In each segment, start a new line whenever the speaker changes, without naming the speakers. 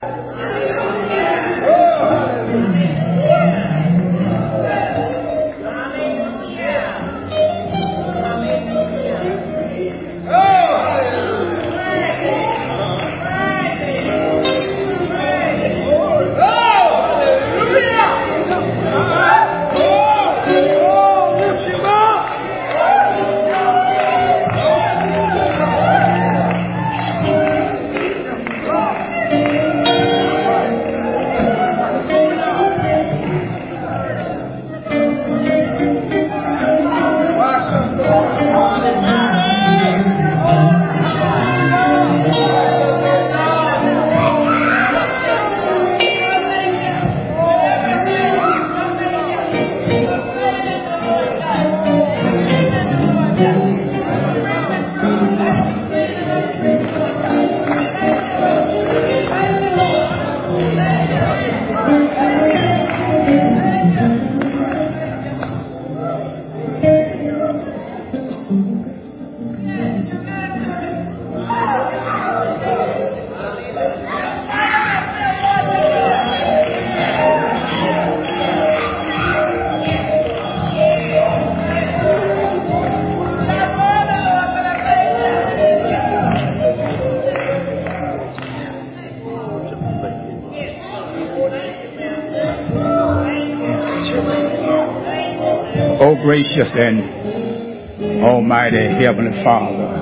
Oh, gracious and almighty Heavenly Father,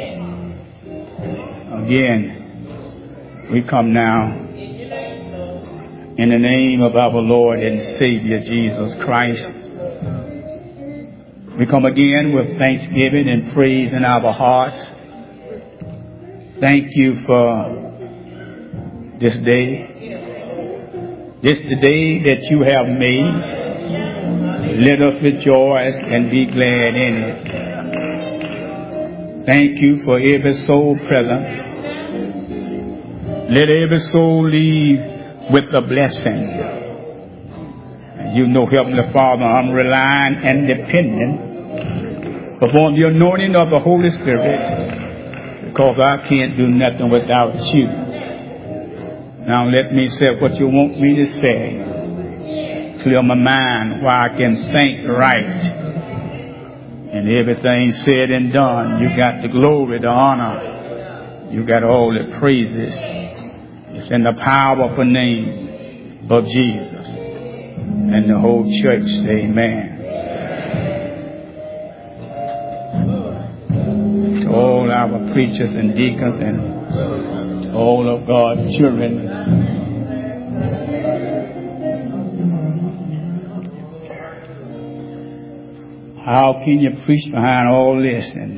again, we come now in the name of our Lord and Savior, Jesus Christ. We come again with thanksgiving and praise in our hearts. Thank you for this day. This is the day that you have made. Let us rejoice and be glad in it. Thank you for every soul present. Let every soul leave with a blessing. You know, Heavenly Father, I'm relying and depending upon the anointing of the Holy Spirit, because I can't do nothing without you. Now let me say what you want me to say. Clear my mind where I can think right. And everything said and done, you got the glory, the honor. You got all the praises. It's in the powerful name of Jesus. And the whole church, amen. To all our preachers and deacons and all of God's children, how can you preach behind all this? And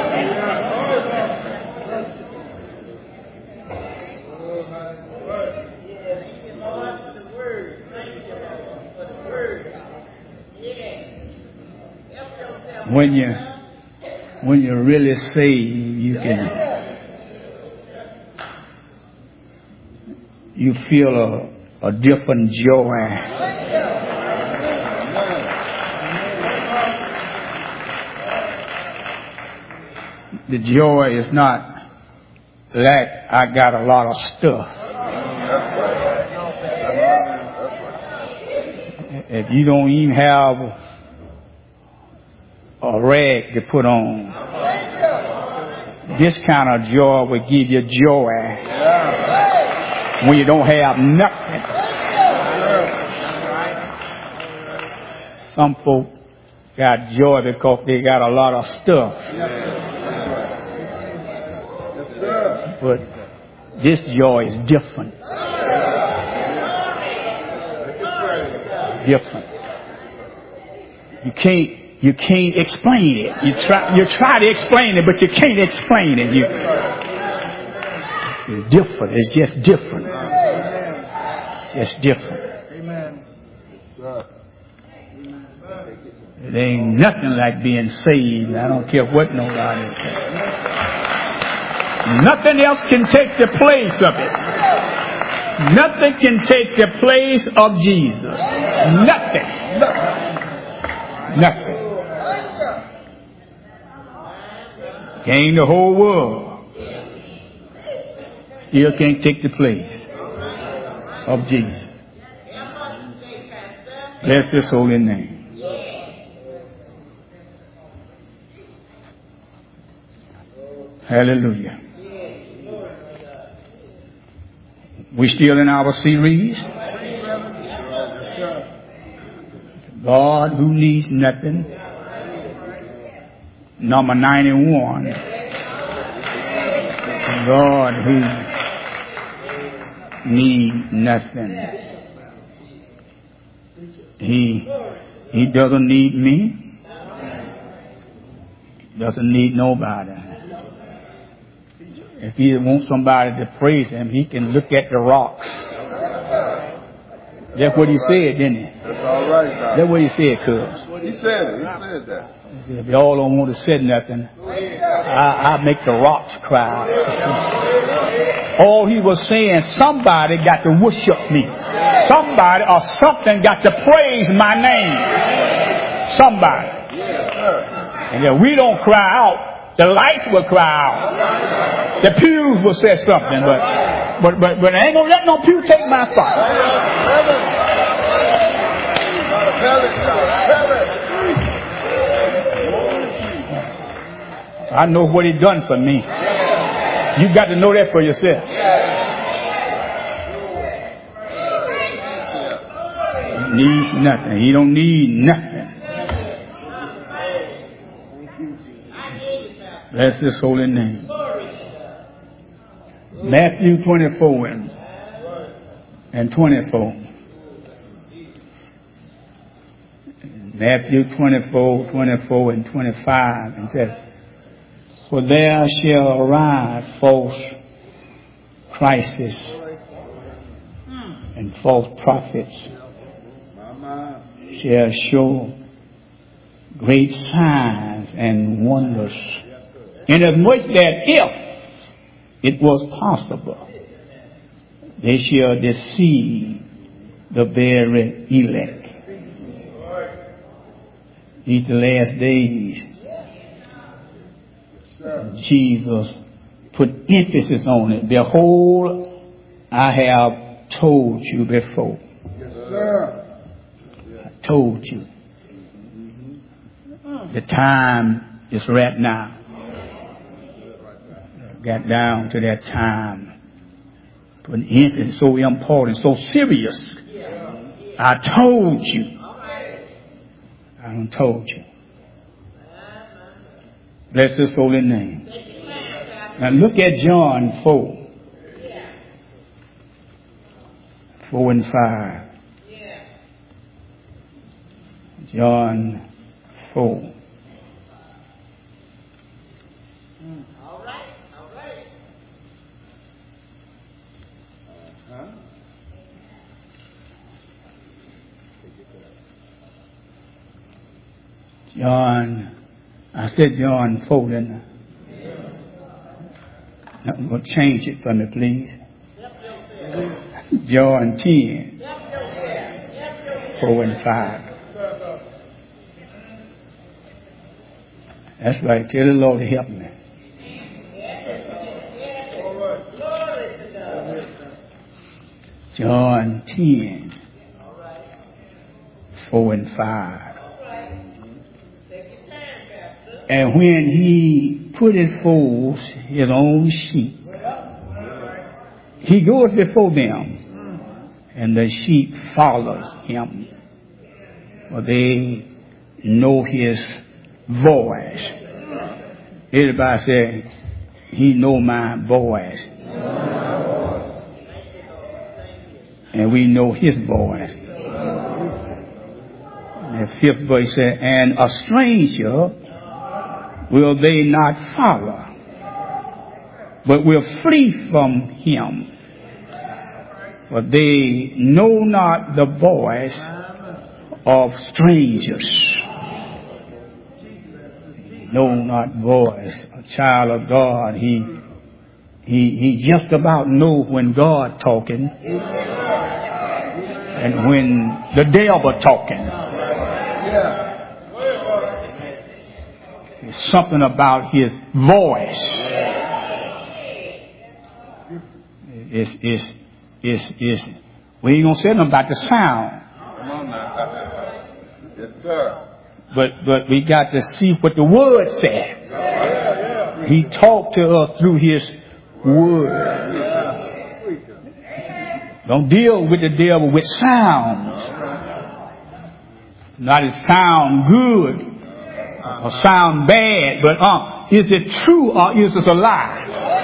when you really saved, you feel a different joy. The joy is not like I got a lot of stuff. If you don't even have a rag to put on, this kind of joy will give you joy when you don't have nothing. Some folk got joy because they got a lot of stuff. But this joy is different. Different. You can't explain it. You try to explain it, but you can't explain it. It's different. It's just different. Just different. It ain't nothing like being saved. I don't care what nobody says. Nothing else can take the place of it. Nothing can take the place of Jesus. Nothing. Nothing. Gain the whole world. Still can't take the place. of Jesus. Bless His holy name. Hallelujah. We still in our series. God who needs nothing. Number 91. God who needs nothing. He doesn't need me. He doesn't need nobody. If he wants somebody to praise him, he can look at the rocks. That's what he said, didn't he?
That's all right, God.
That's what he said, cuz.
He said it. He said that.
If y'all don't want to say nothing, I make the rocks cry. All he was saying, somebody got to worship me. Somebody or something got to praise my name. Somebody. And if we don't cry out, the lights will cry out. The pews will say something, but I ain't gonna let no pew take my spot. I know what he done for me. You got to know that for yourself. He needs nothing. He don't need nothing. Bless His holy name. Matthew 24 and 24. Matthew 24, 24 and 25. And says, for there shall arise false Christs and false prophets shall show great signs and wonders. Inasmuch that if it was possible, they shall deceive the very elect. These the last days, Jesus put emphasis on it. Behold, I have told you before.
Yes, sir.
I told you. The time is right now. Got down to that time. But it's so important, so serious. I told you. I done told you. Bless His holy name. Now look at John 4. 4 and 5. John 4. I said John 4, didn't I? I'm going to change it for me, please. John 10, 4 and 5. That's right. Tell the Lord to help me. John 10, 4 and 5. And when he put it forth his own sheep, he goes before them, and the sheep follows him, for they know his voice. Everybody say, he know my voice. And we know his voice. And the 5th verse says, and a stranger will they not follow, but will flee from him. For they know not the voice of strangers. Know not voice. A child of God, he just about knows when God talking and when the devil talking. There's something about his voice. Is We ain't going to say nothing about the sound.
Come on now. Yes, sir.
But we got to see what the Word said. He talked to us through His Word. Don't deal with the devil with sounds. Not it sound good or sound bad, but is it true or is it a lie?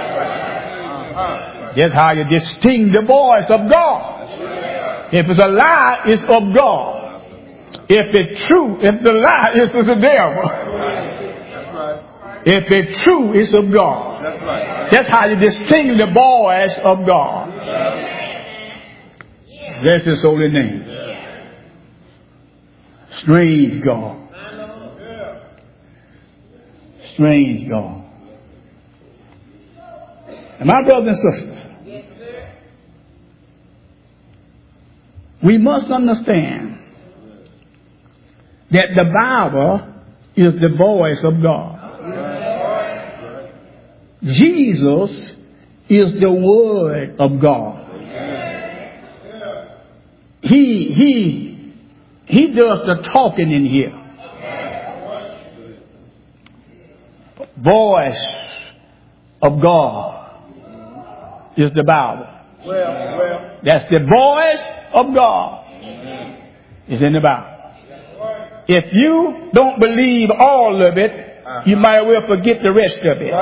That's how you distinguish the voice of God. If it's a lie, it's of God. If it's true, if the lie, it's of the devil. If it's true, it's of God. That's how you distinguish the voice of God. Bless His holy name. Strange God. Strange God. And my brothers and sisters, we must understand that the Bible is the voice of God. Jesus is the Word of God. He does the talking in here. Voice of God is the Bible. That's the voice of God. It's in the Bible. If you don't believe all of it, you might well forget the rest of it.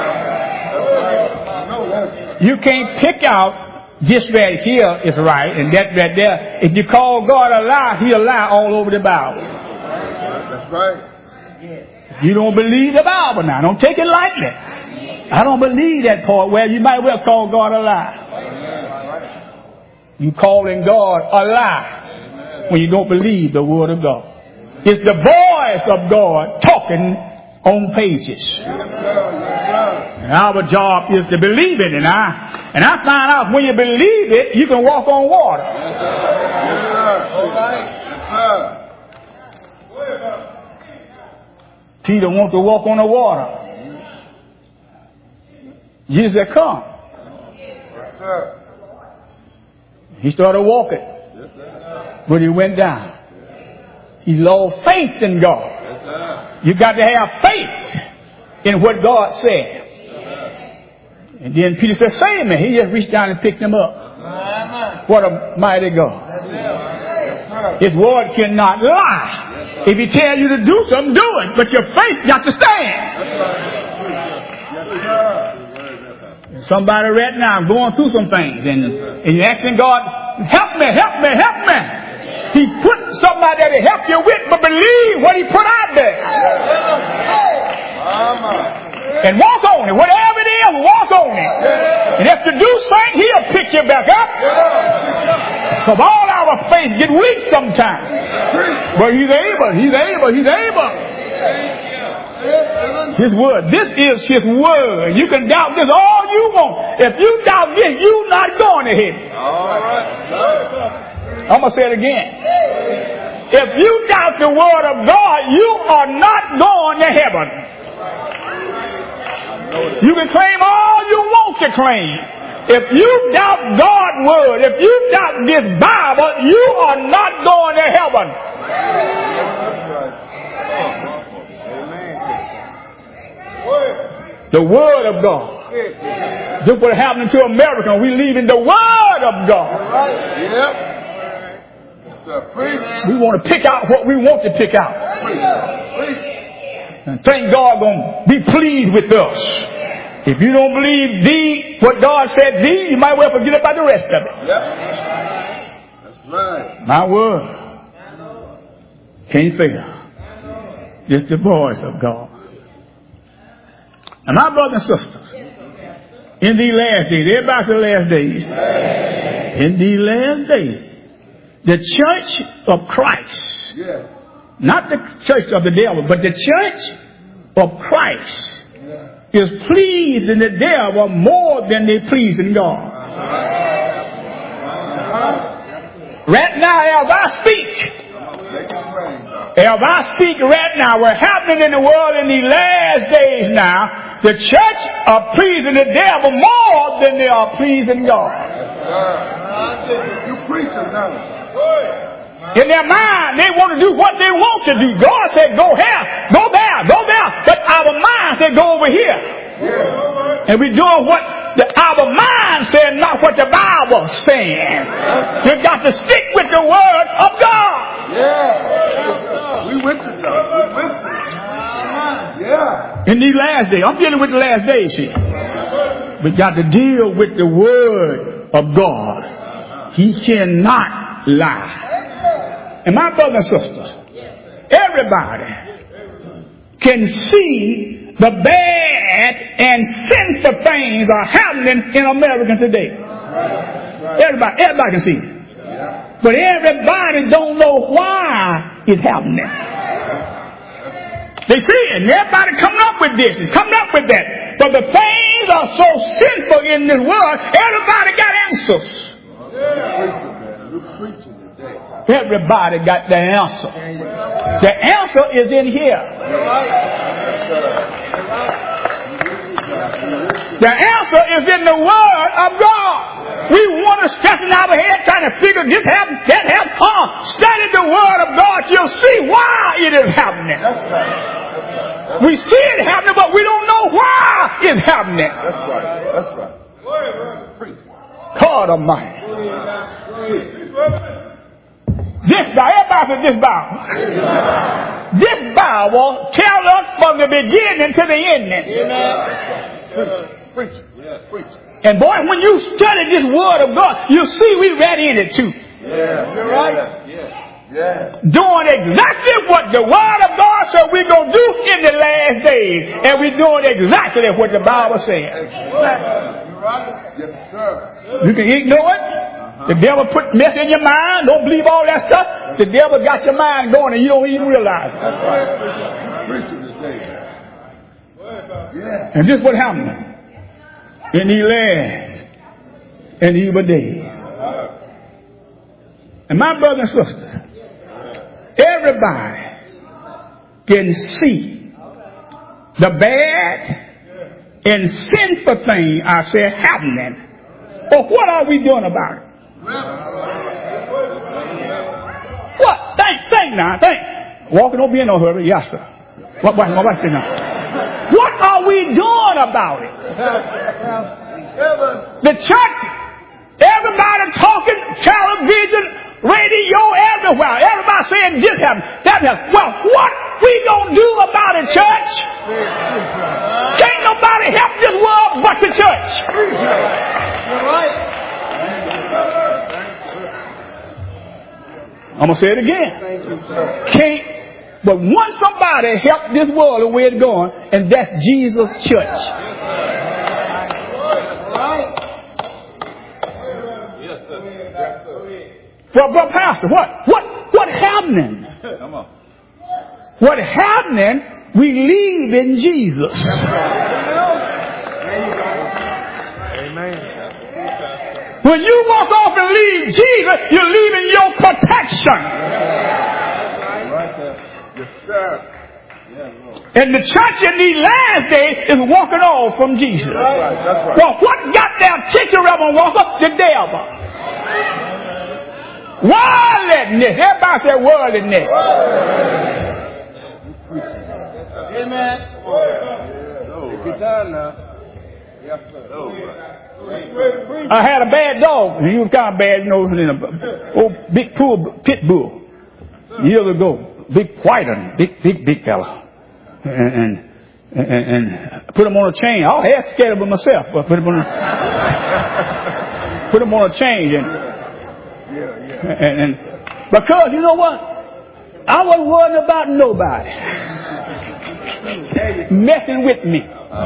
You can't pick out this right here is right and that right there. If you call God a lie, He'll lie all over the Bible.
That's right.
You don't believe the Bible now. Don't take it lightly. I don't believe that part where you might well call God a lie. You calling God a lie when you don't believe the Word of God. It's the voice of God talking on pages. And our job is to believe it. And I find out when you believe it, you can walk on water. Peter wanted to walk on the water. Jesus said, come. He started walking. But he went down. He lost faith in God. You got to have faith in what God said. And then Peter said, save me. He just reached down and picked him up. What a mighty God. His word cannot lie. If He tells you to do something, do it. But your faith got to stand. And somebody right now going through some things and you're asking God, help me, help me, help me. He put somebody there to help you with, but believe what He put out there. And walk on it. Whatever it is, walk on it. And if you do something, He'll pick you back up. Because all our faith get weak sometimes. But He's able, He's able, He's able. His Word. This is His Word. You can doubt this all you want. If you doubt this, you're not going to heaven. I'm going to say it again. If you doubt the Word of God, you are not going to heaven. You can claim all you want to claim. If you doubt God's Word, if you doubt this Bible, you are not going to heaven. The Word of God. Look what happened to America. We leaving the Word of God. We want to pick out what we want to pick out. And thank God gonna be pleased with us. If you don't believe thee, what God said thee, you might well forget about the rest of it.
That's right.
My word can't fail. It's the voice of God. And my brothers and sisters, in these last days, everybody say last days. In these last days, the church of Christ, not the church of the devil, but the church of Christ is pleasing the devil more than they pleasing God. Right now, as I speak right now, what's happening in the world in these last days now, the church are pleasing the devil more than they are pleasing God.
Preaching now.
In their mind, they want to do what they want to do. God said, go here, go there, go there. But our mind said, go over here. Yeah. And we're doing what our mind said, not what the Bible's saying. We've got to stick with the Word of God.
Yeah. We went to God. We went to Yeah.
In these last days, I'm dealing with the last days here. We got to deal with the Word of God. He cannot lie. And my brothers and sisters, everybody can see the bad and sinful things are happening in America today. Everybody can see it. But everybody don't know why it's happening. They see it, and everybody coming up with this and coming up with that. But the things are so sinful in this world, everybody got answers. Everybody got the answer. The answer is in here. The answer is in the Word of God. We want to stress in our head trying to figure this happen, that happen. Study the Word of God. You'll see why it is happening. We see it happening, but we don't know why it's happening.
That's right.
God Almighty. This Bible, everybody said this Bible. This Bible tells us from the beginning to the ending.
Preach.
And boy, when you study this Word of God, you see we read in it too.
Yeah. You're right. Yeah.
Doing exactly what the Word of God said we're going to do in the last days. And we're doing exactly what the Bible says.
Exactly. You're right. Yes, sir.
You can ignore it. The devil put mess in your mind. Don't believe all that stuff. The devil got your mind going and you don't even realize it.
That's right. Preaching today. Yeah.
And this is what happened in these last and evil days. And my brothers and sisters, everybody can see the bad and sinful thing I said happening. But what are we doing about it? What? Think now. Walking don't be in no hurry. Yes, sir. What now? What are we doing about it? The church, everybody talking, television, radio, everywhere. Everybody saying this happened, that happened. Well, what we gonna do about it, church? Can't nobody help this world but the church.
You're right.
I'm going to say it again. Can't, but once somebody help this world the way it's going, and that's Jesus' church. Well, Pastor, what happening? What happening? We leave in Jesus.
Amen.
When you walk off and leave Jesus, you're leaving your protection.
Yes, sir.
And the church in these last days is walking off from Jesus.
That's right.
Well, what got their attention, Reverend Walker? The devil. Worldliness. Everybody say worldliness.
Amen. Take your time now. Yes, sir.
I had a bad dog. He was kind of bad, you know, old big pit bull years ago. Big white one, big fella. And put him on a chain. I was half scared of him myself, but put him on a chain and because you know what? I wasn't worried about nobody messing with me.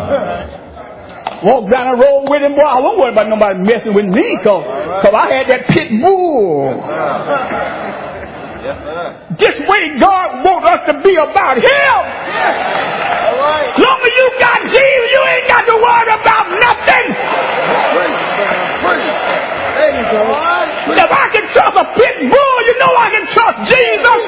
Walk down the road with him, boy. I wasn't worried about nobody messing with me because I had that pit bull. Just way God wants us to be about Him. Long as you got Jesus, you ain't got to worry about nothing. If I can trust a pit bull, you know I can trust Jesus.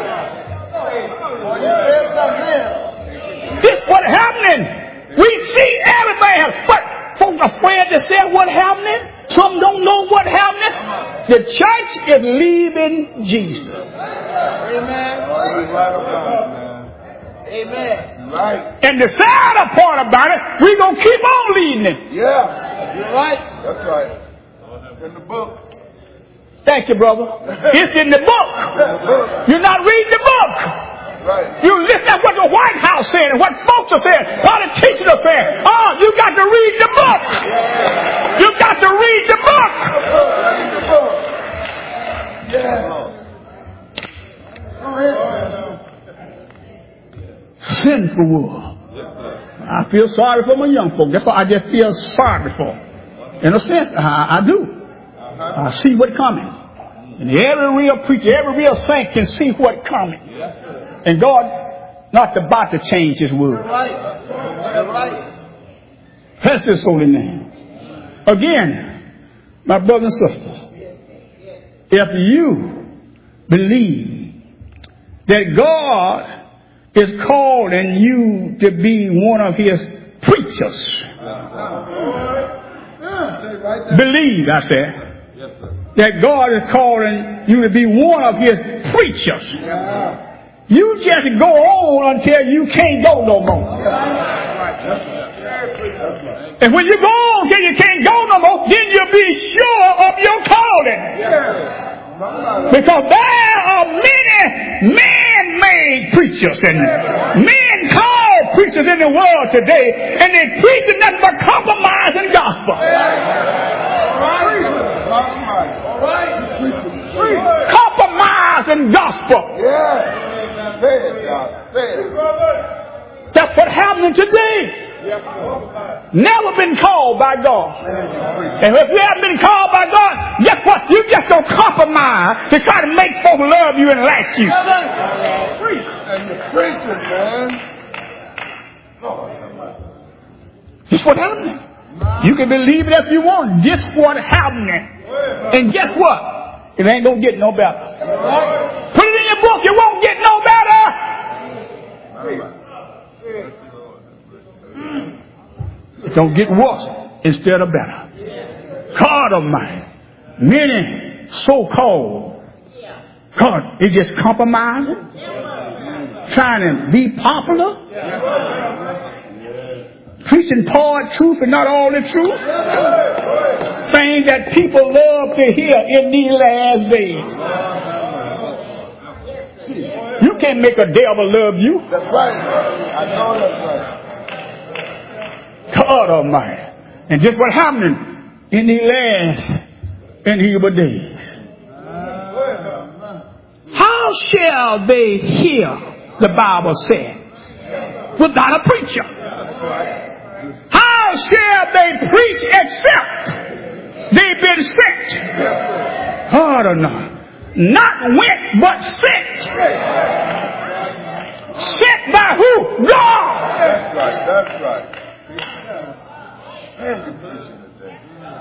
This what happening. We see say what happening. Some don't know what happening. The church is leaving Jesus.
Amen. Amen. Right.
And the sadder part about it, we're going to keep on leading him.
Yeah. You're right. That's right. It's in the book.
Thank you, brother. It's in the book. You're not reading the book.
Right.
You listen to what the White House said and what folks are saying, politicians are saying. Oh, you got to read the book. You got to read the book. Sinful world. I feel sorry for my young folk. That's what I just feel sorry for. In a sense, I do. I see what's coming. And every real preacher, every real saint can see what's coming. And God not about to change his word. Bless his holy name. Again, my brothers and sisters, if you believe that God is calling you to be one of his preachers, believe, I said, that God is calling you to be one of his preachers. You just go on until you can't go no more. And when you go on until you can't go no more, then you'll be sure of your calling. Because there are many man-made preachers and men called preachers in the world today, and they preach nothing but compromising gospel. Compromising gospel.
Yeah. Say it, God. Say it.
That's what's happening today. Never been called by God. And if you haven't been called by God, guess what? You just don't compromise to try to make folks love you and like you.
And you're preaching, man.
This is what's happening. You can believe it if you want. This is what's happening. And guess what? It ain't gonna get no better. Put it in your book. It won't get no better. Don't get worse instead of better. God Almighty. Many so-called. God, they just compromising. Trying to be popular. Preaching part truth and not all the truth. Things that people love to hear in these last days. You can't make a devil love you.
That's right. I know that's right.
God Almighty. And just what happening in these last and evil days. How shall they hear, the Bible said, without a preacher? How shall they preach except they've been sent? God or not. Not went, but sent. Sent by who? God.
That's right. That's right. Man, you're preaching today.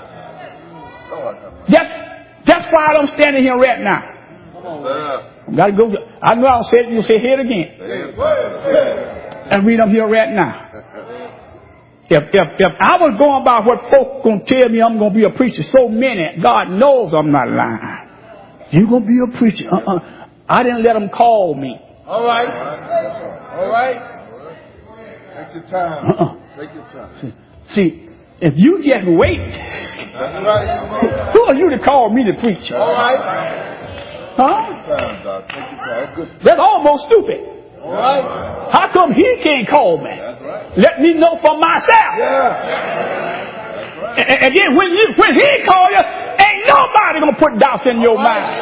That's why I'm standing here right now. Gotta go. I know I'll say it. You'll say it again. And read them here right now. If I was going by what folk gonna tell me I'm gonna be a preacher, so many, God knows I'm not lying. You gonna be a preacher? I didn't let them call me.
All right. All right. Take your time. Take your time.
See, if you just wait,
that's right.
Who are you to call me to preach?
All right.
Huh?
Take your time, Doc. Take your time.
That's almost stupid.
All right.
How come he can't call me?
That's right.
Let me know for myself.
Yeah.
And then when he call you, ain't nobody gonna put doubts in your mind.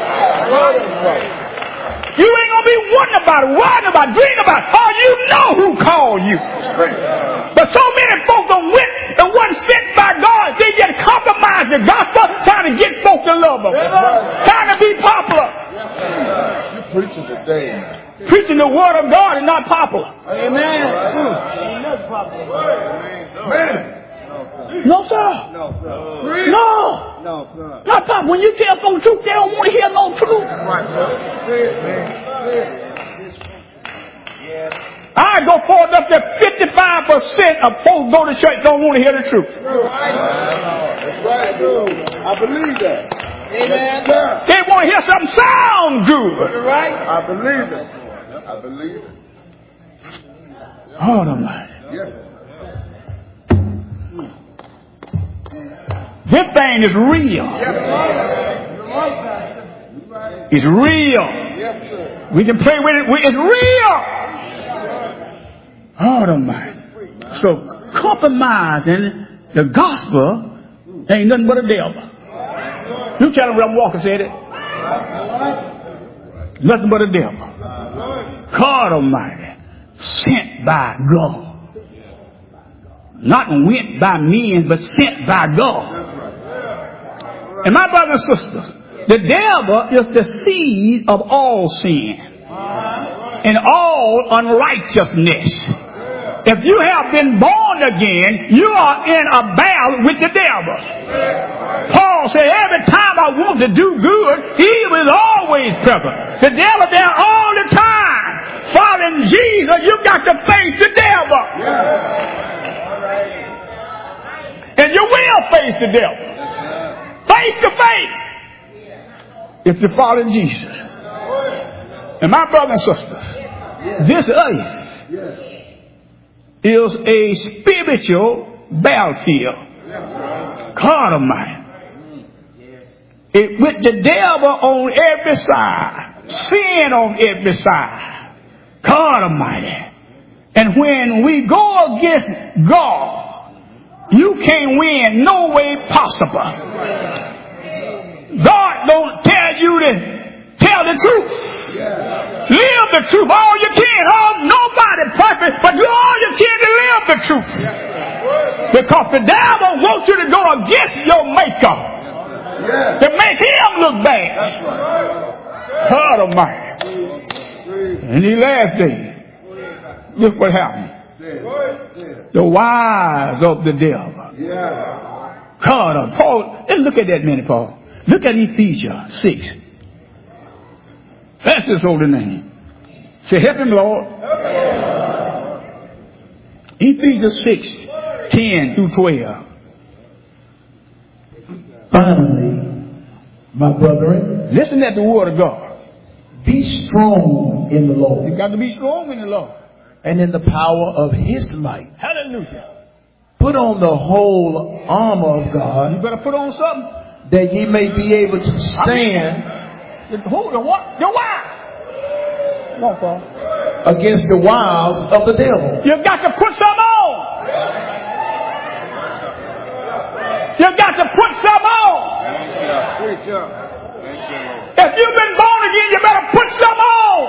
You ain't gonna be wondering about it, worrying about it, dreaming about it. Oh, you know who called you. But so many folks don't went and wasn't sent by God. They just compromise the gospel, trying to get folks to love them, trying to be popular.
You're preaching today, man.
Preaching the word of God is not popular.
Amen. Ain't nothing popular. Amen.
No, sir.
No, sir.
No.
No, sir.
Not popular. When you tell folks the truth, they don't want to hear no truth.
Right, sir. Say it, man. Say it. Yes.
I go forward up to 55% of folks go to church don't want to hear the truth.
That's right, dude. I believe that. Amen.
They want to hear something sound good.
Right? I believe it. I believe it.
Hold on, man.
Yes.
This thing is real. It's real.
Yes, sir.
We can play with it. It's real. Hold on, man. So compromising the gospel ain't nothing but a devil. You tell him Reverend Walker said it. Nothing but a devil. God Almighty, sent by God. Not went by men, but sent by God. And my brothers and sisters, the devil is the seed of all sin and all unrighteousness. If you have been born again, you are in a battle with the devil. Paul said, every time I want to do good, evil is always present. The devil there all the time. Following Jesus, you got to face the devil. And you will face the devil. Face to face. If you're following Jesus. And my brothers and sisters, this earth is a spiritual battlefield. God Almighty. With the devil on every side. Sin on every side. God Almighty. And when we go against God, you can't win no way possible. God don't tell you to tell the truth. Live the truth all you can. Nobody perfect, but you all you can to live the truth. Because the devil wants you to go against your maker. To make him look bad. God Almighty. In the last days, look what happened. The wives of the devil. God, Paul, let's look at that minute, Paul. Look at Ephesians 6. That's his holy name. Say, help him, Lord. Ephesians 6, 10 through 12.
Finally, my brethren,
listen at the word of God.
Be strong in the Lord.
You got to be strong in the Lord.
And in the power of his might.
Hallelujah.
Put on the whole armor of God.
You better put on something.
That ye may be able to stand.
Who? The what? Your wife. Come on, Paul.
Against the wiles of the devil.
You got to put some on. You got to put some on. If you've been born again, you better put some on.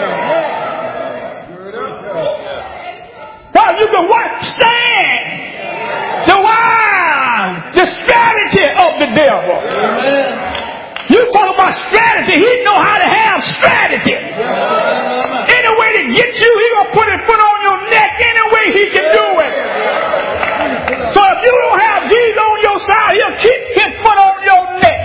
Well, you can what? Stand. The wiles, the strategy of the devil. You talk about strategy. He know how to have strategy. Any way to get you, he gonna put his foot on your neck any way he can do it. So if you don't have Jesus on your side, he'll keep his foot on your neck.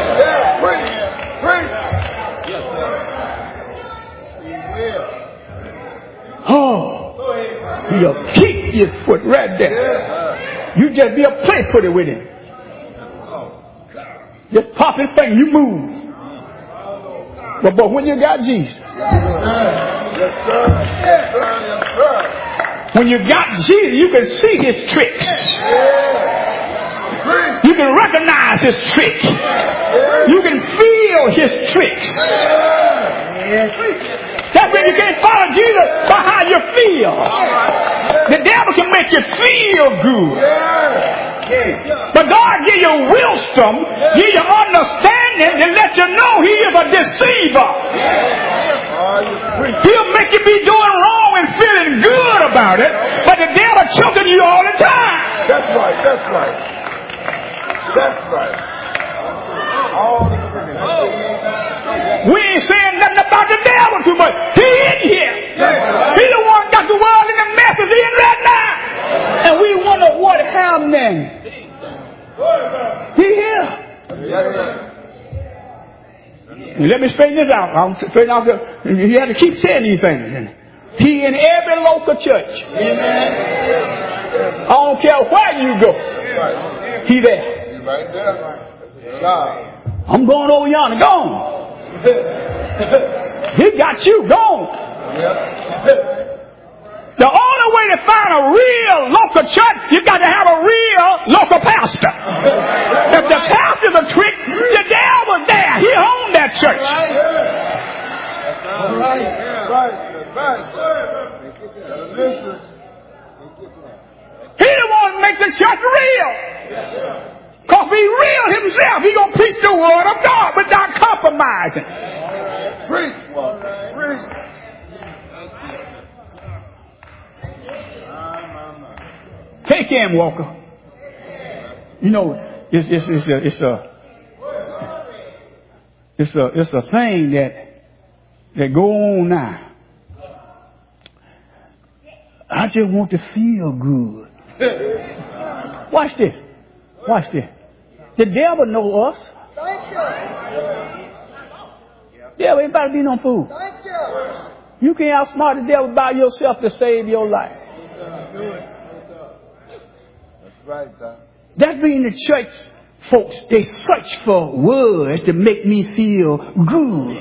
Oh, he'll keep his foot right there. You just be a play footed with him. Just pop his finger, you move. But when you got Jesus, when you got Jesus, you can see his tricks. You can recognize his tricks. You can feel his tricks. That's when you can't follow Jesus by how you feel. The devil can make you feel good. But God give you wisdom, give you understanding to let you know he is a deceiver. He'll make you be doing wrong and feeling good about it, but the devil choking you all the time.
That's right, that's right. That's right. All the time.
We ain't saying nothing about the devil too much. He in here. He the one got the world in the mess he's in right now. And we wonder what happened. He here. Let me straighten this out. I'll straighten out you have to keep saying these things. He in every local church. I don't care where you go. He there.
He's right there. God.
I'm going over yonder. Go on. He got you. Go on. The only way to find a real local church, you got to have a real local pastor. If the pastor's a trick, the devil's there. He owned that church. He the one who makes the church real. Because if he's real himself, he's going to preach the word of God without compromising.
Preach, Walker. Preach.
Take him, Walker. You know, it's a thing that go on now. I just want to feel good. Watch this. Watch this. The devil know us. Devil ain't about to be no fool. You can't outsmart the devil by yourself to save your life.
Right, Doc.
That means the church folks, they search for words to make me feel good.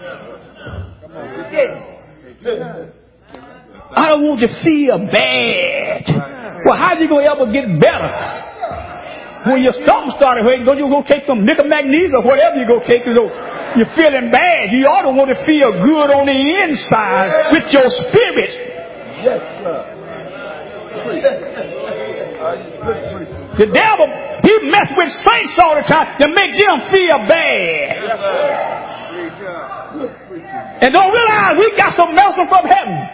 I don't want to feel bad. Well, how you going to ever get better? When your stomach started hurting, don't you go take some nickel magnesium or whatever you go take? You're feeling bad. You ought to want to feel good on the inside with your spirit.
Yes, sir.
The devil, he mess with saints all the time to make them feel bad. And don't realize we got some medicine from heaven.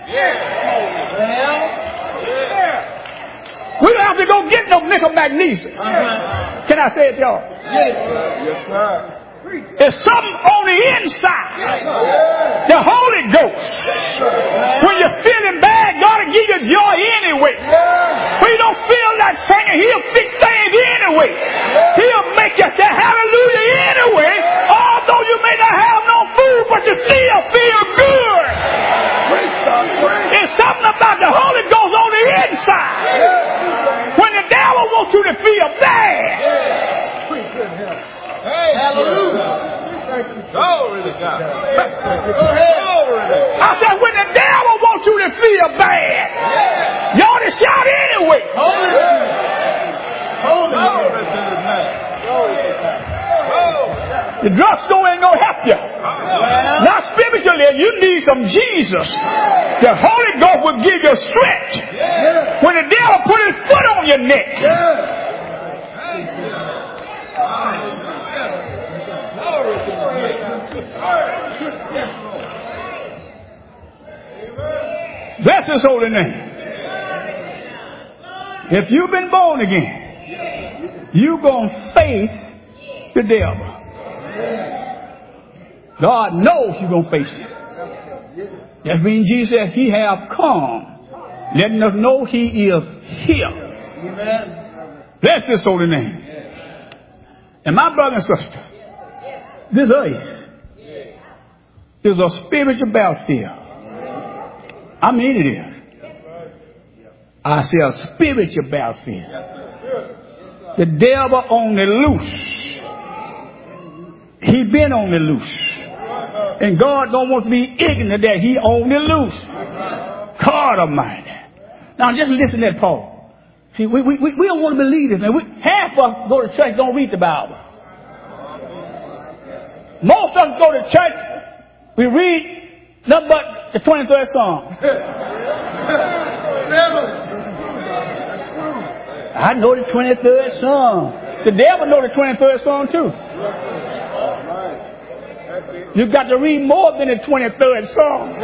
We don't have to go get no nickel magnesium. Can I say it, y'all?
Yes, sir.
There's something on the inside. The Holy Ghost. When you're feeling bad, God will give you joy anyway. When you don't feel like singing, He'll fix things anyway. He'll make you say hallelujah anyway. Although you may not have no food, but you still feel good. There's something about the Holy Ghost on the inside. When the devil wants you to feel bad.
Hallelujah. Glory to God.
I said, when the devil wants you to feel bad, you ought to shout anyway. The drugstore ain't going to help you. Not spiritually, you need some Jesus. The Holy Ghost will give you strength. When the devil put his foot on your neck. Bless His holy name. If you've been born again, you're going to face the devil. God knows you're going to face him. That means Jesus said He have come, letting us know He is here. Bless His holy name. And my brothers and sisters, this earth is a spiritual battlefield. I mean it is. I say a spiritual battlefield. The devil on the loose. He been on the loose. And God don't want to be ignorant that He on the loose. God Almighty. Now just listen to that, Paul. See, we don't want to believe this. Half of us go to church, don't read the Bible. Most of us go to church, we read nothing but the 23rd Psalm. I know the 23rd Psalm. The devil know the 23rd Psalm too. You've got to read more than the 23rd Psalm.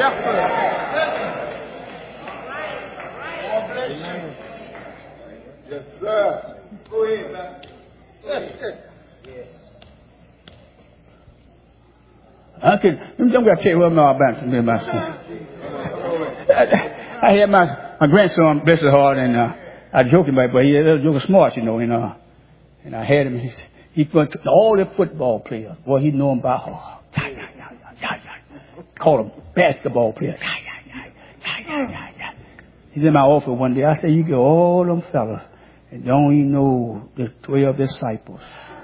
Yes, sir. Go ahead, man.
I'm going to tell you what I'm about to do myself. I had my grandson, bless his heart, and I joked about it, but he was smart, and I had him. He put all the football players. Well, he knew them by heart. Called them basketball players. He's in my office one day. I said, you get all them fellas and don't even know the 12 disciples.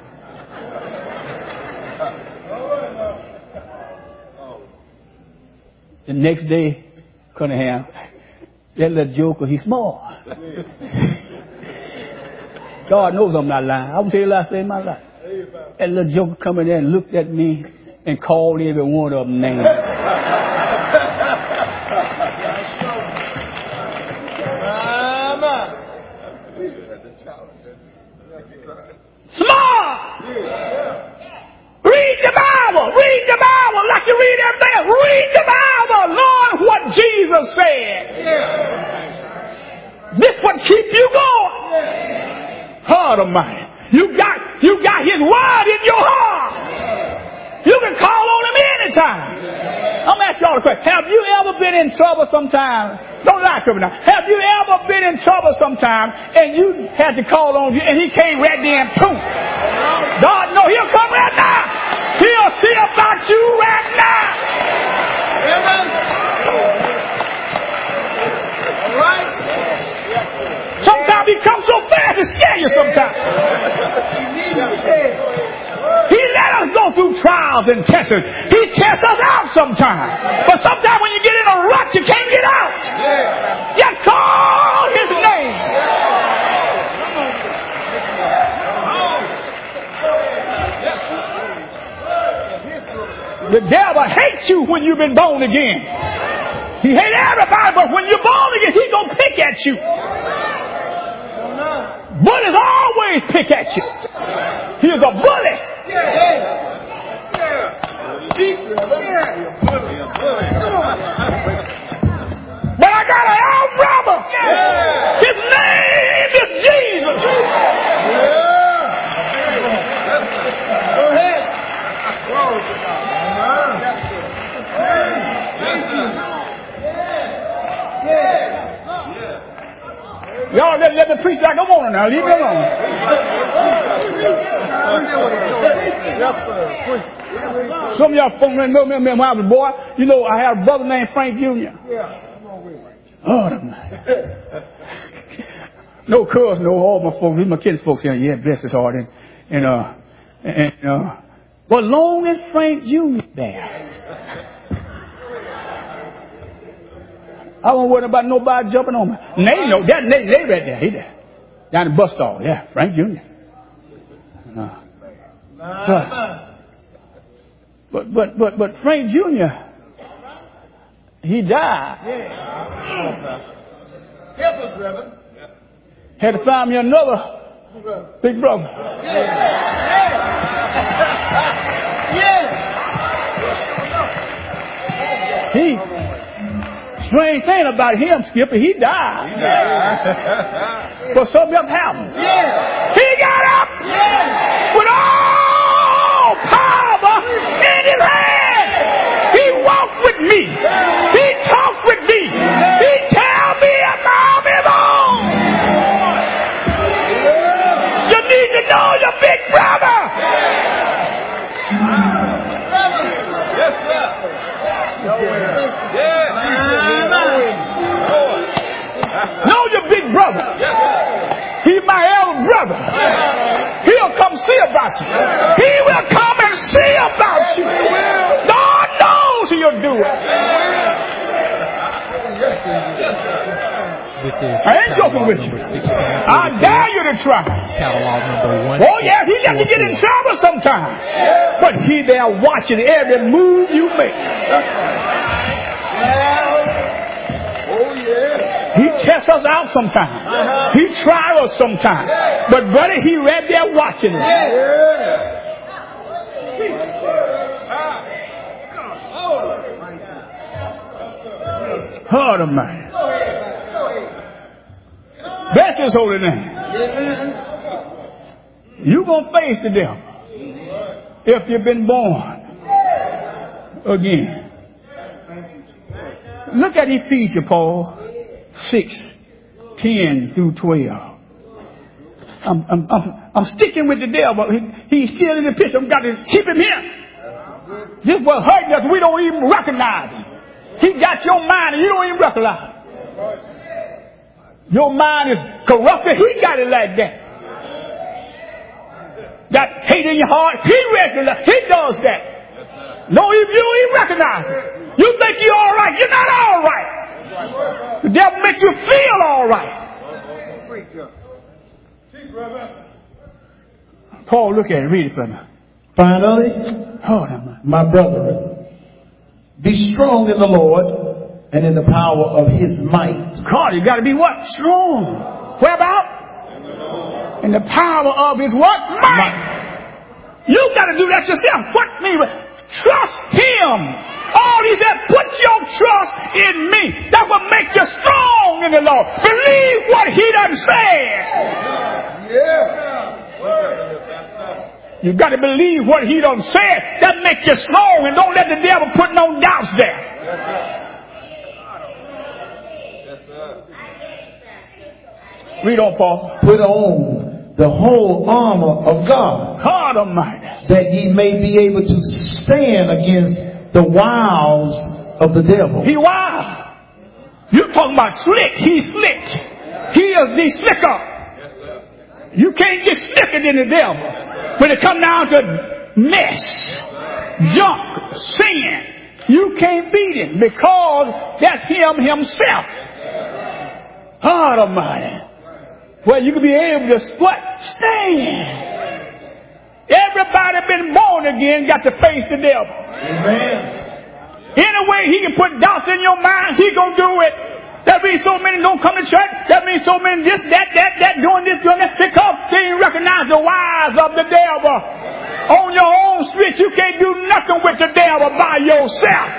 The next day, Cunningham, that little joker, he's small. God knows I'm not lying. I will tell you the last day of my life. That little joker come in there and looked at me and called every one of them names. Small! Read the Bible! Read the Bible like you read everything. Read the Bible! Learn what Jesus said. This what keep you going. Heart of mine. You got His word in your heart. You can call on Him anytime. I'm going to ask y'all a question. Have you ever been in trouble sometime? Don't lie to me now. Have you ever been in trouble sometime and you had to call on you and He came right there and poof? God, no, He'll come right now. He'll see about you right now. Amen. All right. Sometimes He comes so fast to scare you sometimes. He let us go through trials and tests. He tests us out sometimes. But sometimes when you get in a rut, you can't get out. Just call His name. The devil hates you when you've been born again. He hates everybody, but when you're born again, he's going to pick at you. Bullies always pick at you. He is a bully. But I got an old brother. His name is Jesus. Go ahead. Y'all let me preach like I want to now. Leave me alone. Some of y'all folks know me when I was a boy. You know, I had a brother named Frank Jr. Oh, no cousin, no all my folks. My kids' folks here. Yeah, bless his heart. But long as Frank Jr. there, I won't worry about nobody jumping on me. Nate, no, that Nate right there. He there. Down the bus stall. Yeah, Frank Jr. But Frank Jr., he died. Had to find me another big brother. Strange thing about him, Skipper, he died. But something else happened. He got up with all power in his hand. He walked with me. He talked with me. He tell me about his own. You need to know your big brother. Yes, sir. Know your big brother. He's my elder brother. He'll come see about you. He will come and see about you. God knows He'll do it. I ain't joking with you. I dare you to try.
Catalog number 1.
Oh yes, He got to get in trouble sometimes. But He there watching every move you make. Oh yeah. He tests us out sometimes. He tries us sometimes. But buddy, He right there watching us. Heart of mine. Bless His holy name. You're going to face the devil if you've been born again. Look at Ephesians, Paul 6:10 through 12. I'm sticking with the devil. He's still in the picture. I've got to keep him here. This was hurting us. We don't even recognize him. He got your mind and you don't even recognize him. Your mind is corrupted. He got it like that. Got hate in your heart. He does that. No, you don't even recognize it. You think you're all right. You're not all right. The devil makes you feel all right. Paul, look at it. Read it for me.
Finally,
Oh,
my brethren, be strong in the Lord and in the power of his might.
God, you got to be what? Strong. Where about? In the power of his what? Might. You got to do that yourself. What mean? Trust him. All he said, put your trust in me. That will make you strong in the Lord. Believe what he done said.
Yeah.
You got to believe what he done said. That makes you strong, and don't let the devil put no doubts there. Read on, Paul.
Put on the whole armor of God,
God Almighty,
that ye may be able to stand against the wiles of the devil.
He wild. You're talking about slick. He's slick. He is the slicker. You can't get slicker than the devil. When it comes down to mess, junk, sin, you can't beat him because that's him himself. God Almighty. Well, you can be able to stand. Everybody been born again got to face the devil.
Amen.
Any way he can put doubts in your mind, he gonna do it. That means so many don't come to church. That means so many this, that, doing this, doing that. Because they didn't recognize the wiles of the devil. On your own street, you can't do nothing with the devil by yourself.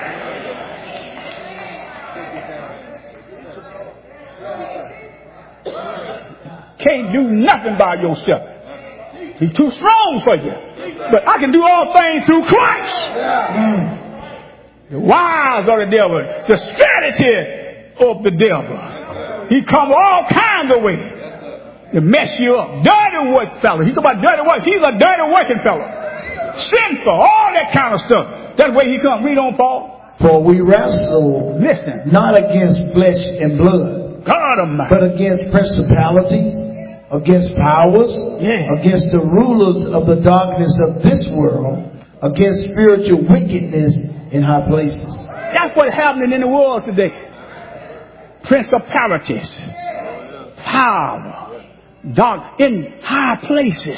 Can't do nothing by yourself. He's too strong for you. But I can do all things through Christ. The wiles of the devil, the strategy of the devil. He comes all kinds of ways to mess you up. Dirty work fellow. He's about dirty work. He's a dirty working fellow. Sinful, all that kind of stuff. That's the way he comes. Read on, Paul.
For we wrestle
Listen.
not against flesh and blood,
God Almighty.
but against principalities, against powers, against the rulers of the darkness of this world, against spiritual wickedness in high places.
That's what's happening in the world today. Principalities, power, dark in high places.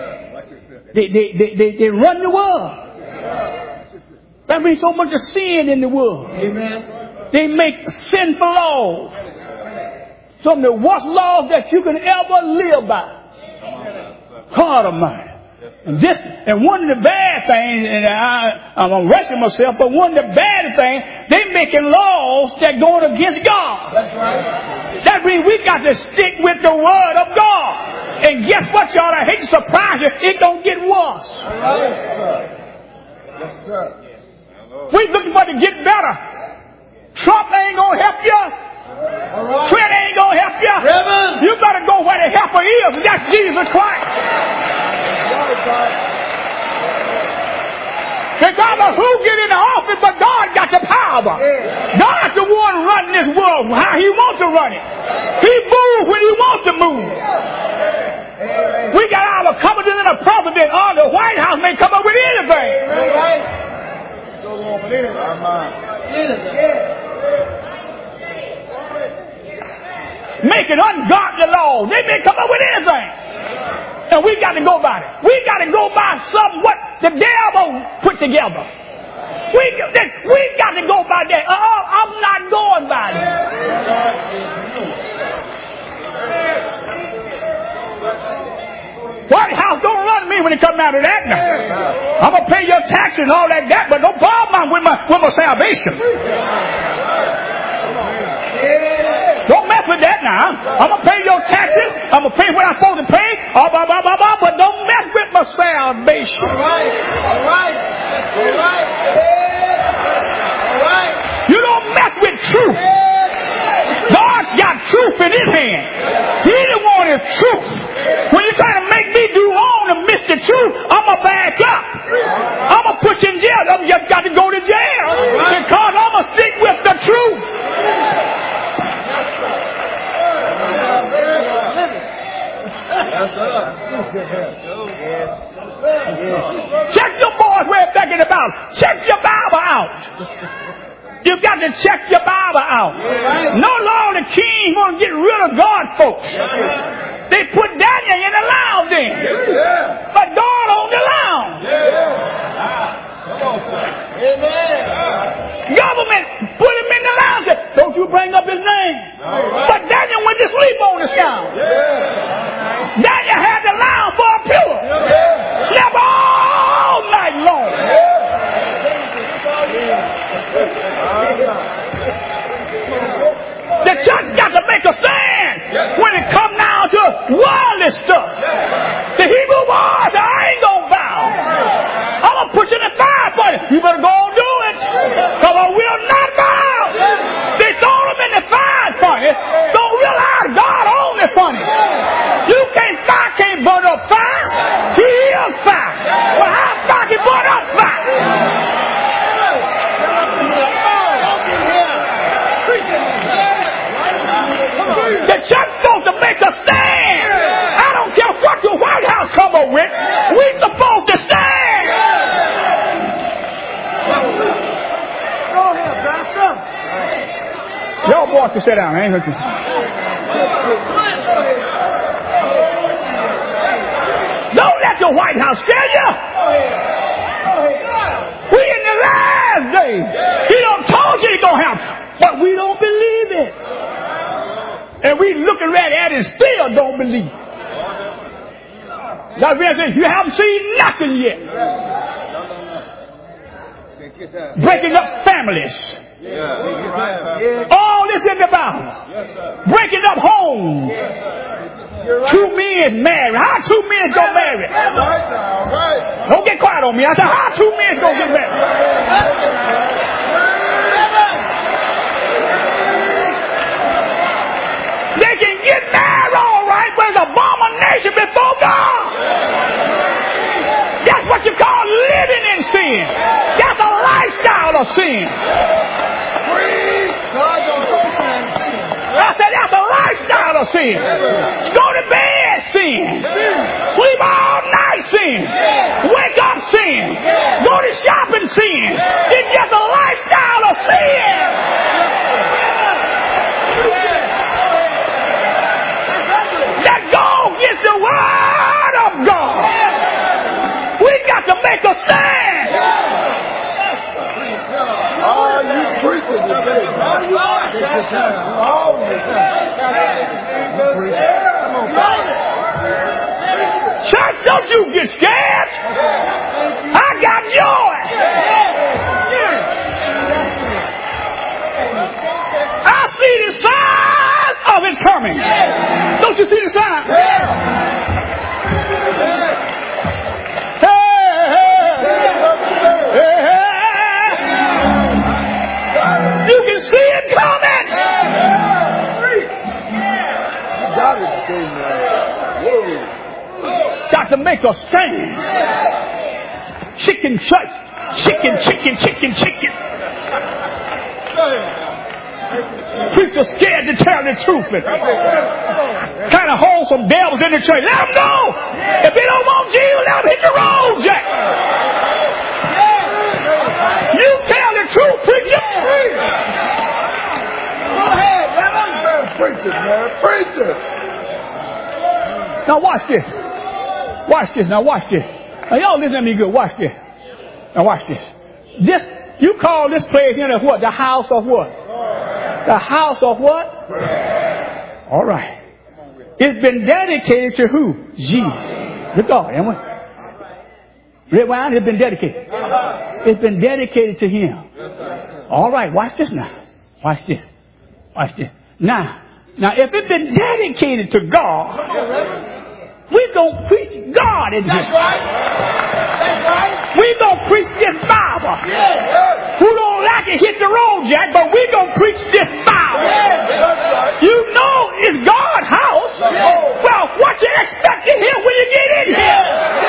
They run the world. That means so much of sin in the world.
Amen.
They make sinful laws. Some of the worst laws that you can ever live by. God Almighty. And one of the bad things, and I'm rushing myself, but one of the bad things, they making laws that going against God.
That's right.
That means we got to stick with the word of God. And guess what, y'all? I hate to surprise you. It don't get worse.
Yes, sir.
We looking for it to get better. Trump ain't gonna help you.
Right.
Trent ain't gonna help you.
Reverend.
You gotta go where the helper is, and that's Jesus Christ. Regardless of who get in the office, but God got the power. God's the one running this world how he wants to run it. He moves when he wants to move. We got our competent and a president on the White House may come up with anything.
Go on with it.
Making ungodly laws. They may come up with anything. And we got to go by it. We got to go by what the devil put together. We got to go by that. I'm not going by that. White House don't run me when it comes out of that now. I'm going to pay your tax and all that, but no problem with my salvation. Don't mess with that now. I'm going to pay your taxes. I'm going to pay what I'm supposed to pay. But don't mess with my salvation.
All right.
You don't mess with truth. God's got truth in his hand. He the one is truth. When you're trying to make me do wrong and miss the truth, I'm going to back up. I'm going to put you in jail. I'm just got to go to jail. Because I'm going to stick with the truth. Check your boys way back in the Bible. Check your Bible out. You got to check your Bible out. No law the king want to get rid of God, folks. They put Daniel in the lounge then. But God on the lounge. Government put him in the lounge. Don't you bring up his name. But Daniel went to sleep on the scout. Daniel had the lounge for a pillow. Slept all night long. The church got to make a stand when it come down to worldly stuff. The Hebrew boys, I ain't gonna bow. I'm gonna put you in the fire for you. You better go and do it. Because I will not bow. They throw them in the fire for you. Don't realize God only for you. You can't burn up fire. He is fire. But how fire can burn up fire? The church supposed to make a stand. I don't care what the White House come up with. We're supposed to stand. Go ahead, Pastor. Y'all boys can sit down. I ain't heard you. Don't let the White House scare you. We in the last days. He done told you it's going to happen. But we don't believe it. And we looking right at it and still don't believe. That's why I say, you haven't seen nothing yet. Breaking up families. All this in the Bible. Breaking up homes. Two men married. How two men gonna marry? Don't get quiet on me. I said, how two men gonna get married? They can get married all right, but it's abomination before God. That's what you call living in sin. That's a lifestyle of sin. I said that's a lifestyle of sin. Go to bed, sin. Sleep all night, sin. Wake up, sin. Go to shopping, sin. It's just a lifestyle of sin. It's the word of God. We got to make a stand.
Oh, you preaching today.
Church, don't you get scared. I got joy. I see the sign of its coming. Don't you see the sign? You can see it coming. Got to make a stand. Chicken church. Chicken. Preachers scared to tell the truth. Kind of hold some devils in the church. Let them know. If they don't want Jesus, let them hit the road, Jack. You tell the truth, preacher.
Go ahead, let them preach it, man. Preach it.
Now watch this. Now watch this. Now y'all listen to me good. Watch this. Now watch this. You call this place in what? The house of what? The house of what? All right. It's been dedicated to who? Jesus. The God, am I? Red wine has been dedicated. It's been dedicated to Him. All right. Watch this now. Watch this. Now, if it's been dedicated to God, we're going to preach God in here. That's right. We're going to preach this Bible. Who don't like it, hit the road, Jack, but we're going to preach this Bible. You know it's God's house. Well, what you expect to hear when you get in here?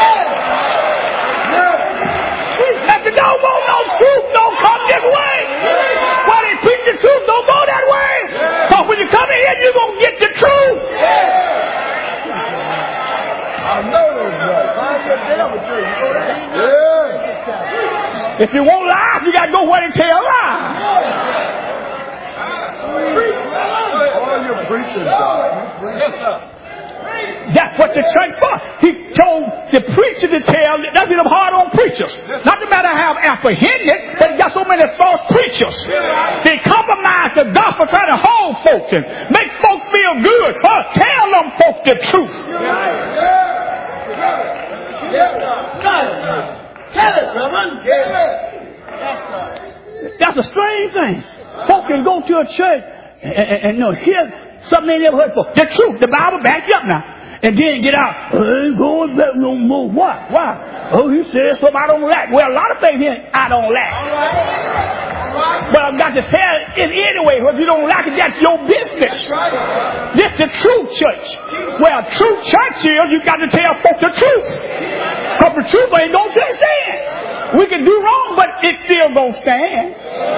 If you don't want no truth, don't come this way. While they preach the truth, don't go that way. Because when you come in here, you're going to get the truth. If you want lies, you got to go where they tell lies.
Oh, you're preaching, God.
That's what the church for. He told the preacher to tell. That's been hard on preachers. Not to matter how apprehended, but he got so many false preachers. They compromise the gospel, trying to hold folks and make folks feel good. Oh, tell them folks the truth.
Tell it, Reverend.
That's a strange thing. Folks can go to a church and hear something they never heard before. The truth, the Bible backs you up now. And then get out. I ain't going back no more. What? Why? Oh, he said something I don't like. Well, a lot of things here I don't like. But I've got to tell it anyway. If you don't like it, that's your business. This is the true church. Where a true church is, you got to tell folks the truth. Because the truth ain't going to stand. We can do wrong, but it still going to stand.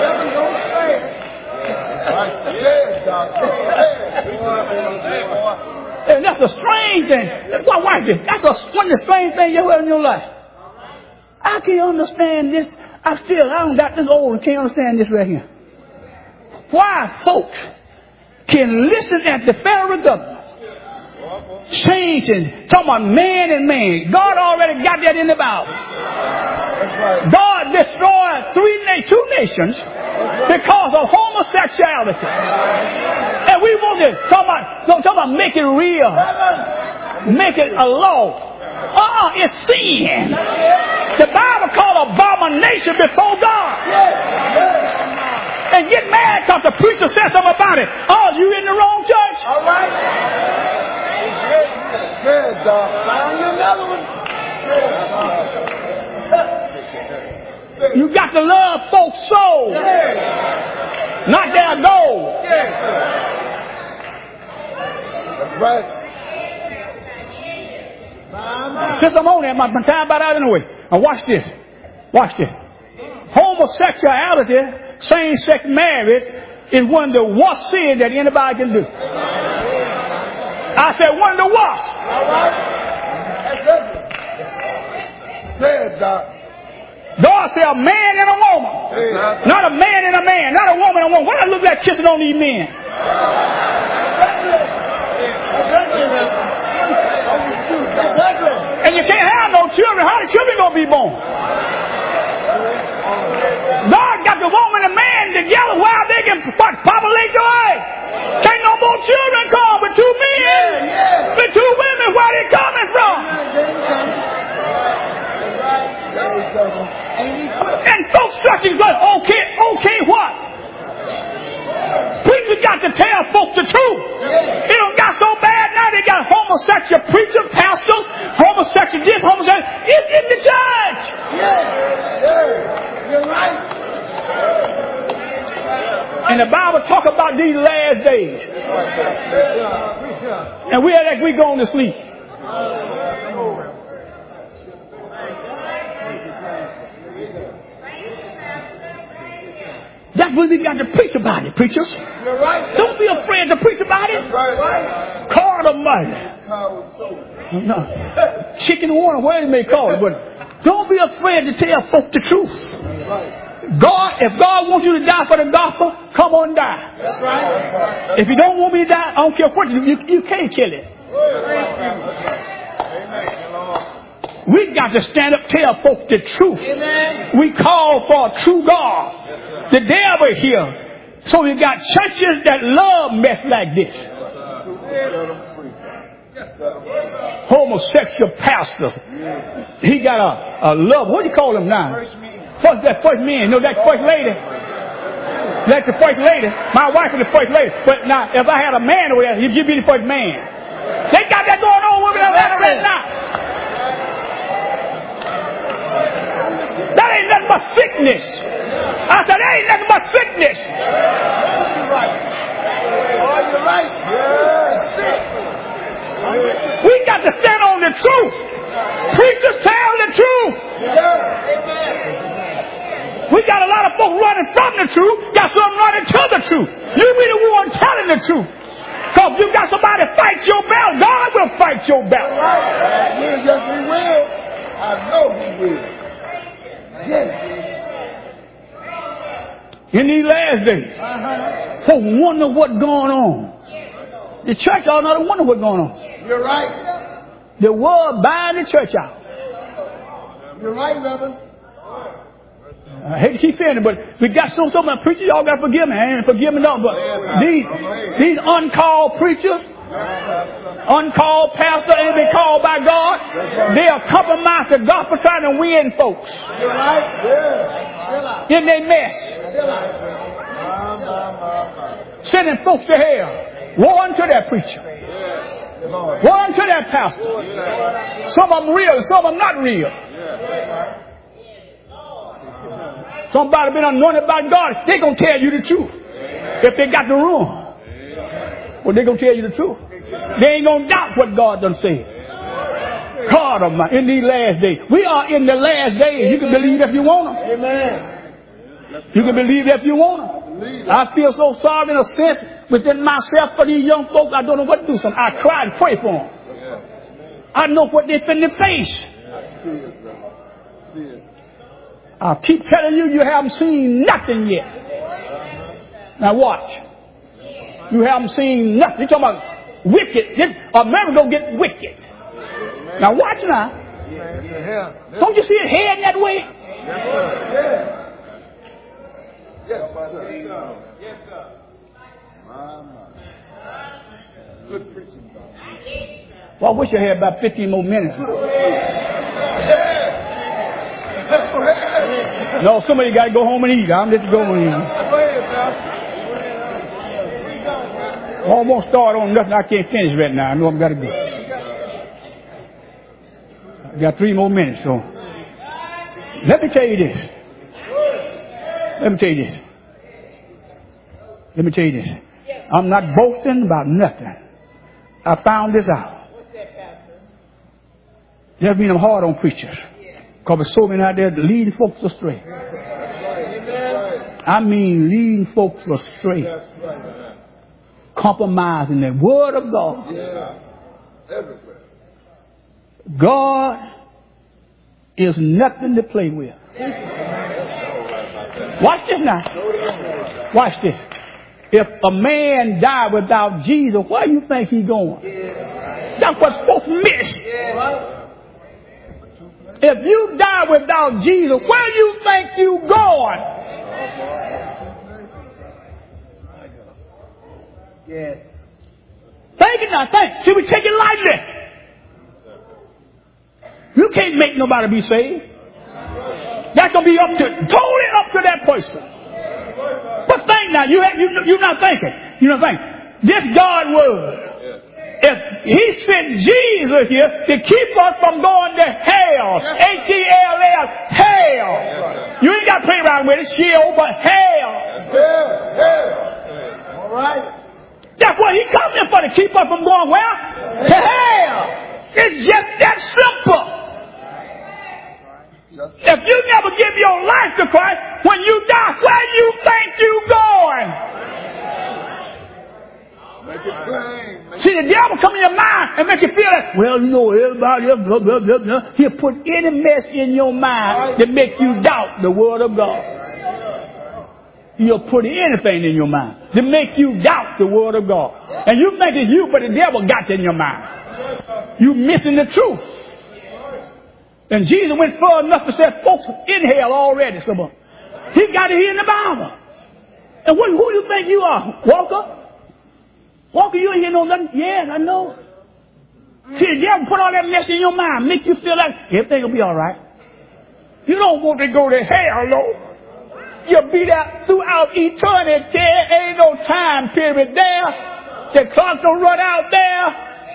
And that's a strange thing. Well, watch this. That's one of the strange things you ever heard in your life. I can't understand this. I don't got this old and can't understand this right here. Why folks can listen at the federal government changing, talking about man and man. God already got that in the Bible. God destroyed two nations because of homosexuality. And we want to talk about make it real. Make it a law. It's sin. The Bible called abomination before God. And get mad because the preacher said something about it. Oh, you in the wrong church.
All right. Good, dog. Find you another one.
You got to love folks' soul, not their goal.
That's right.
Since I'm on there, my time about out anyway. Now watch this. Watch this. Homosexuality, same-sex marriage, is one of the worst sins that anybody can do. I said one of the worst. God said a man and a woman. Not a man and a man. Not a woman and a woman. Why do I look like kissing on these men? And you can't have no children. How the children going to be born? God got the woman and man together while they can populate the earth. Can't no more children come with two men. With two women. Where they coming from? And folks structures go, okay what? Preachers got to tell folks the truth. It don't got so bad now. They got homosexual preachers, pastors, homosexual this, homosexual. It's in the church.
You're right.
And the Bible talk about these last days. And we are like we going to sleep. That's what we got to preach about it, preachers.
You're right.
Don't be afraid to preach about it.
Right.
Call the money. No. Chicken water, whatever you may call it. But don't be afraid to tell folk the truth. God, if God wants you to die for the gospel, come on die.
That's right.
If you don't want me to die, I don't care what you can't kill it. We got to stand up, tell folk the truth. Amen. We call for a true God. The devil here. So we got churches that love mess like this. Homosexual pastor. He got a love. What do you call him now? First man. No, that first lady. That's the first lady. My wife is the first lady. But now, if I had a man over there, he'd be the first man. They got that going on with me right now. That ain't nothing but sickness. I said, that ain't nothing but sickness.
You're right. Oh, you're right. Yeah.
We got to stand on the truth. Preachers tell the truth. We got a lot of folks running from the truth. Got some running to the truth. You be the one telling the truth. Because you got somebody to fight your battle, God will fight your battle.
Right. Yes, He will. I know He will. Yes.
In these last days, folks wonder what's going on. The church all not wonder what's going on.
You're right.
The world buying the church out.
You're right, Reverend.
I hate to keep saying it, but we got so many preachers. Y'all got to forgive me. I ain't forgive me no, but these uncalled preachers, uncalled pastors, ain't been called by God. They'll compromise the gospel trying to win folks.
You're right. Yeah.
In their mess. Sending folks to hell. Woe unto that preacher. Woe unto that pastor. Some of them real, some of them not real. Somebody been anointed by God, they gonna tell you the truth. If they got the room. Well, they gonna tell you the truth. They ain't gonna doubt what God done said. God Almighty, in these last days. We are in the last days. You can believe if you want them.
Amen.
You can believe if you want them. I feel so sorry in a sense within myself for these young folks. I don't know what to do. I cry and pray for them. I know what they're finna face. I keep telling you, you haven't seen nothing yet. Now watch. You haven't seen nothing. You're talking about wicked. America gonna get wicked. Now watch now. Don't you see it heading that way?
Yes, sir. Good preaching, God.
Well, I wish I had about 15 more minutes. No, somebody got to go home and eat. I'm just going to eat. I won't start on nothing I can't finish right now. I know I've got to go. I got 3 more minutes, so let me tell you this. Let me tell you this. Let me tell you this. I'm not boasting about nothing. I found this out. There's been hard on preachers. Because there's so many out there leading folks astray. I mean leading folks astray. Compromising the word of God. God is nothing to play with. Watch this now. Watch this. If a man die without Jesus, where do you think he's going? That's what folks miss. If you die without Jesus, where do you think you going?
Yes.
Think it now. Think. Should we take it lightly? You can't make nobody be saved. That's gonna be totally up to that person. But think now. You're not thinking. You're not thinking. This God word. If He sent Jesus here to keep us from going to hell, H-E-L-L, hell. You ain't got to play around with it, sheol, but hell.
All right.
That's what He comes in for, to keep us from going where? To hell. It's just that simple. If you never give your life to Christ, when you die, where do you think you're going?
Make it plain.
See, the devil come in your mind and make you feel like, well, you know, everybody else, blah, blah, blah, blah. He'll put any mess in your mind to make you doubt the word of God. He'll put anything in your mind to make you doubt the word of God. And you think it's you, but the devil got it in your mind. You missing the truth. And Jesus went far enough to say, folks in hell already. Some of them. He got it here in the Bible. And who you think you are, Walker? Walker, you ain't hear no nothing. Yes, I know. See, the devil put all that mess in your mind, make you feel like everything will be all right. You don't want to go to hell, no. You'll be there throughout eternity. Ain't no time period there. The clock don't run out there.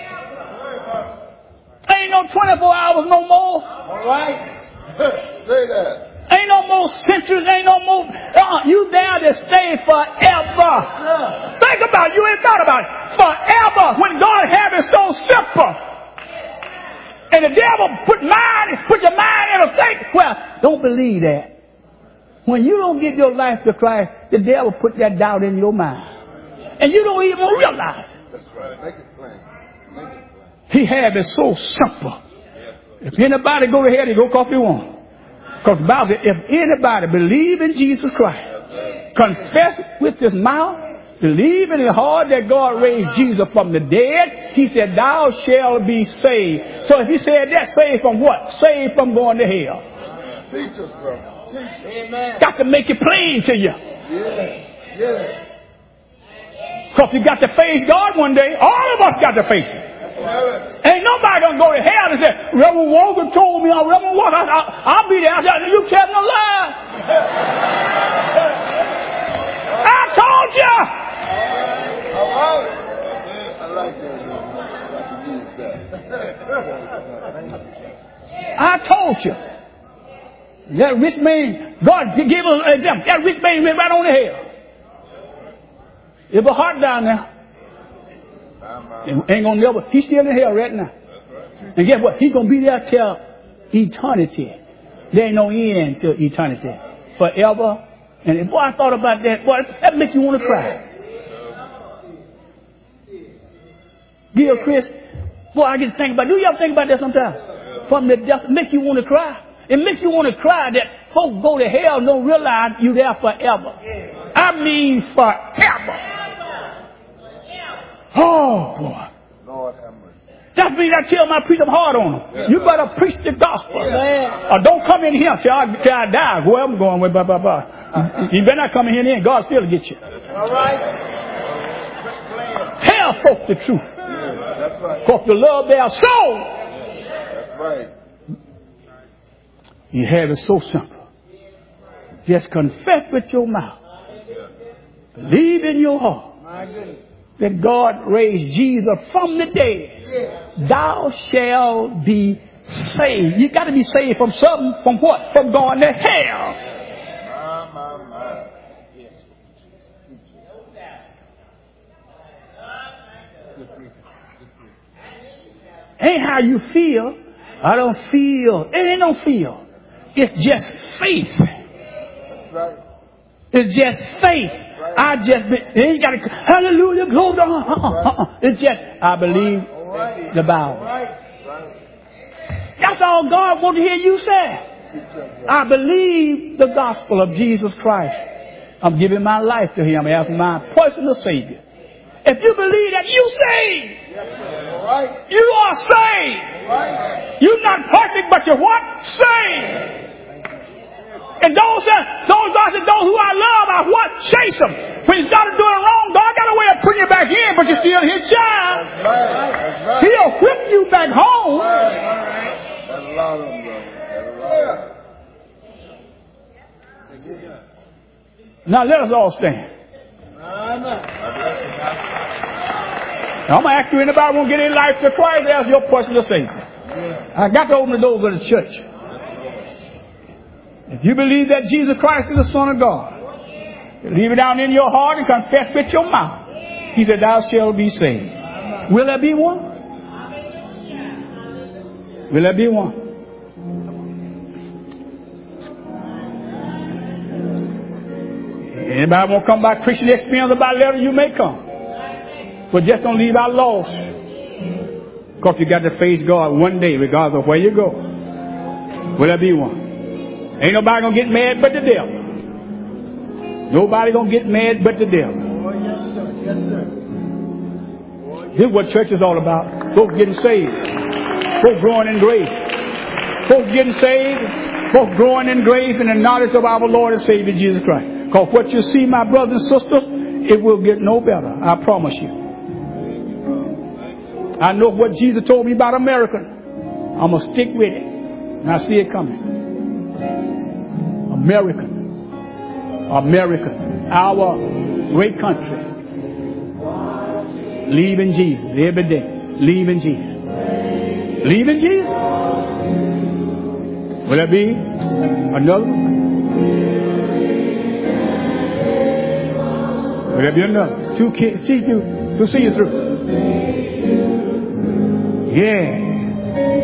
Ain't no 24 hours no more.
All right. Say that.
Ain't no more centuries, ain't no more. You there to stay forever. Think about it. You ain't thought about it. Forever. When God had it so simple. And the devil put your mind in a thing. Well, don't believe that. When you don't give your life to Christ, the devil put that doubt in your mind. And you don't even realize it.
That's right. Make it plain. Make it plain.
He had it so simple. If anybody go to hell, they go because they want. Because the Bible says, if anybody believe in Jesus Christ, confess with his mouth, believe in his heart that God raised Jesus from the dead, he said, thou shalt be saved. So if he said that, saved from what? Saved from going to hell.
Teach us, brother. Teach us. Amen.
Got to make it plain to you.
Yeah. Yeah.
Because you got to face God one day. All of us got to face it. Ain't nobody gonna go to hell and say, Reverend Walker told me, or Reverend Walker, I'll be there. I said, you telling a lie. I told you.
All right. I like that.
I told you. That rich man, God gave us an example. That rich man went right on to hell. It was hot down there. Ain't gonna never. He's still in hell right now. And guess what? He's gonna be there till eternity. There ain't no end to eternity. Forever. And boy, I thought about that. Boy, that makes you want to cry. Dear Chris, boy, I get to think about. Do you ever think about that sometimes? From the death, it makes you want to cry. It makes you want to cry that folks go to hell and don't realize you there forever. I mean forever. Oh, boy.
Lord have mercy.
That means I tell my preacher I'm hard on them. Yeah. You better preach the gospel. Yeah. Or don't come in here till I die. Where I'm going with, blah, blah, blah. You better not come in here and God still get you.
All right.
Tell folks the truth.
Yeah, that's right.
Because to love their soul.
That's right.
You have it so simple. Just confess with your mouth. Believe in your heart.
My goodness.
That God raised Jesus from the dead, thou shalt be saved. You got to be saved from something. From what? From going to hell.
Yes.
Ain't how you feel. I don't feel. It ain't no feel. It's just faith.
That's right.
It's just faith. Right. I just ain't got to hallelujah, glory. It's just I believe the Bible. That's all God wants to hear you say. I believe the gospel of Jesus Christ. I'm giving my life to Him as my personal Savior. If you believe that, you saved. You are saved. You're not perfect, but you're what? Saved. And those who I love, I what? Chase them. When you started doing wrong, God got a way of putting you back in, but you're still His child.
That's right.
He'll whip you back home.
That's a lot of them,
Now let us all stand. Now, I'm going to ask you, anybody want to get in life to Christ as your personal Savior? I got to open the doors of the church. If you believe that Jesus Christ is the Son of God, believe it down in your heart and confess with your mouth. He said, thou shalt be saved. Will there be one? Will there be one? Anybody want to come by Christian experience by letter, you may come. But just don't leave out lost. Because you got to face God one day regardless of where you go. Will there be one? Ain't nobody going to get mad but the devil. Nobody going to get mad but the devil.
Oh, yes, sir. Yes, sir.
This is what church is all about. Folks getting saved. Folks growing in grace. Folks getting saved. Folks growing in grace in the knowledge of our Lord and Savior Jesus Christ. Because what you see, my brothers and sisters, it will get no better. I promise you. I know what Jesus told me about America. I'm going to stick with it. And I see it coming. America, our great country, leaving Jesus every day. Leaving Jesus. Leaving Jesus. Will there be another one? Will there be another? Two kids, see you through.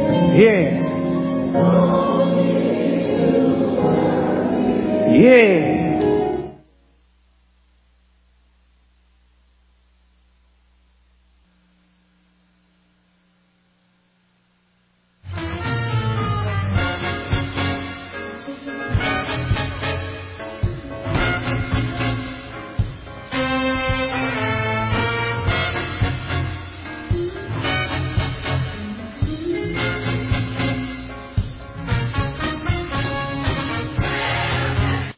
Yeah.